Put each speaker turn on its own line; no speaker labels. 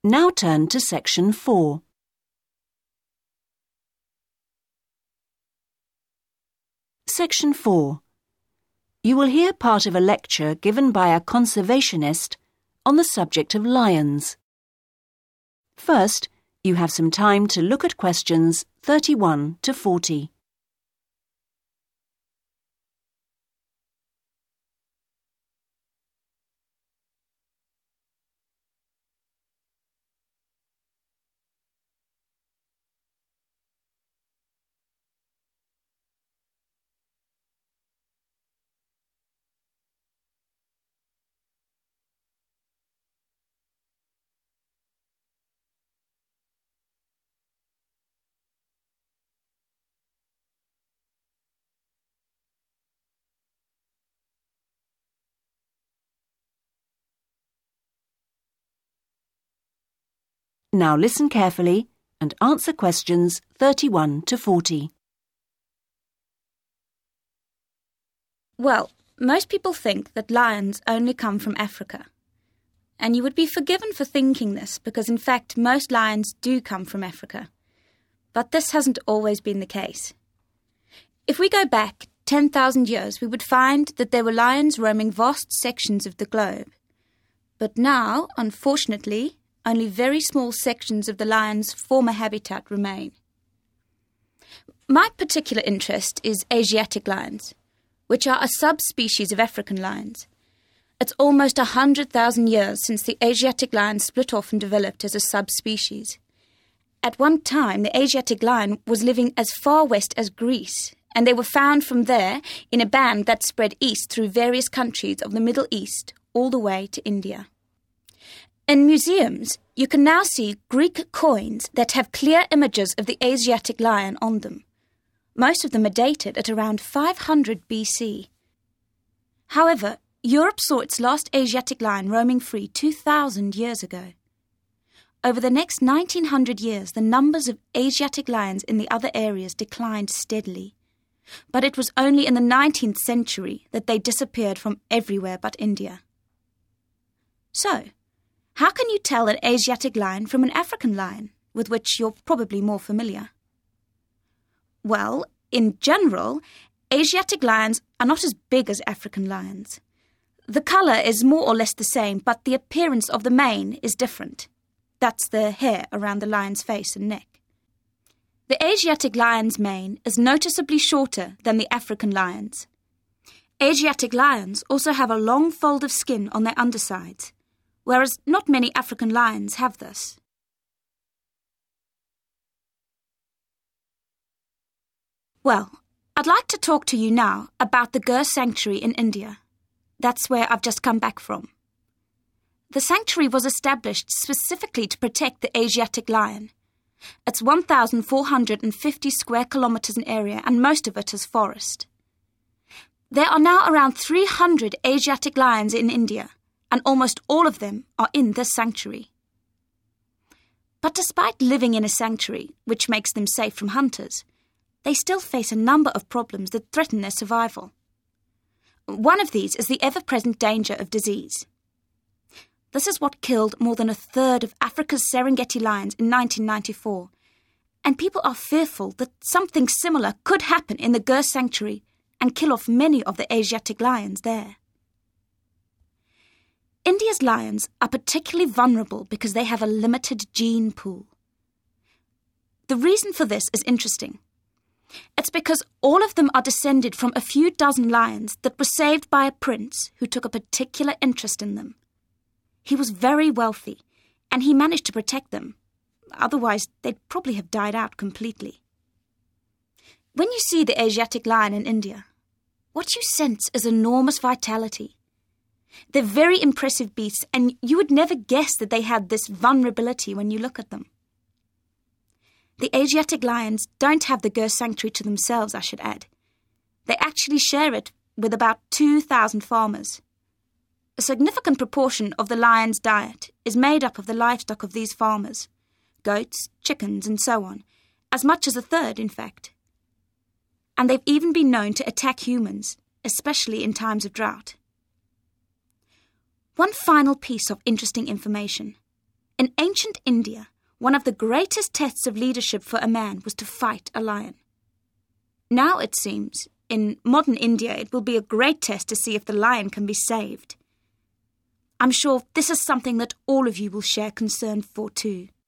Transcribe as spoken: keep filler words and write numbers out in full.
Now turn to section four. Section four. You will hear part of a lecture given by a conservationist on the subject of lions. First, you have some time to look at questions thirty-one to forty. Now listen carefully and answer questions thirty-one to forty.
Well, most people think that lions only come from Africa. And you would be forgiven for thinking this because, in fact, most lions do come from Africa. But this hasn't always been the case. If we go back ten thousand years, we would find that there were lions roaming vast sections of the globe. But now, unfortunately, only very small sections of the lion's former habitat remain. My particular interest is Asiatic lions, which are a subspecies of African lions. It's almost one hundred thousand years since the Asiatic lion split off and developed as a subspecies. At one time, the Asiatic lion was living as far west as Greece, and they were found from there in a band that spread east through various countries of the Middle East all the way to India. In museums, you can now see Greek coins that have clear images of the Asiatic lion on them. Most of them are dated at around five hundred B C. However, Europe saw its last Asiatic lion roaming free two thousand years ago. Over the next nineteen hundred years, the numbers of Asiatic lions in the other areas declined steadily. But it was only in the nineteenth century that they disappeared from everywhere but India. So, how can you tell an Asiatic lion from an African lion, with which you're probably more familiar? Well, in general, Asiatic lions are not as big as African lions. The colour is more or less the same, but the appearance of the mane is different. That's the hair around the lion's face and neck. The Asiatic lion's mane is noticeably shorter than the African lion's. Asiatic lions also have a long fold of skin on their undersides, whereas not many African lions have this. Well, I'd like to talk to you now about the Gir Sanctuary in India. That's where I've just come back from. The sanctuary was established specifically to protect the Asiatic lion. It's one thousand four hundred fifty square kilometres in area, and most of it is forest. There are now around three hundred Asiatic lions in India, and almost all of them are in this sanctuary. But despite living in a sanctuary, which makes them safe from hunters, they still face a number of problems that threaten their survival. One of these is the ever-present danger of disease. This is what killed more than a third of Africa's Serengeti lions in nineteen ninety-four, and people are fearful that something similar could happen in the Gir Sanctuary and kill off many of the Asiatic lions there. India's lions are particularly vulnerable because they have a limited gene pool. The reason for this is interesting. It's because all of them are descended from a few dozen lions that were saved by a prince who took a particular interest in them. He was very wealthy, and he managed to protect them. Otherwise, they'd probably have died out completely. When you see the Asiatic lion in India, what you sense is enormous vitality. They're very impressive beasts, and you would never guess that they had this vulnerability when you look at them. The Asiatic lions don't have the Gir Sanctuary to themselves, I should add. They actually share it with about two thousand farmers. A significant proportion of the lion's diet is made up of the livestock of these farmers, goats, chickens, and so on, as much as a third, in fact. And they've even been known to attack humans, especially in times of drought. One final piece of interesting information. In ancient India, one of the greatest tests of leadership for a man was to fight a lion. Now, it seems, in modern India, it will be a great test to see if the lion can be saved. I'm sure this is something that all of you will share concern for too.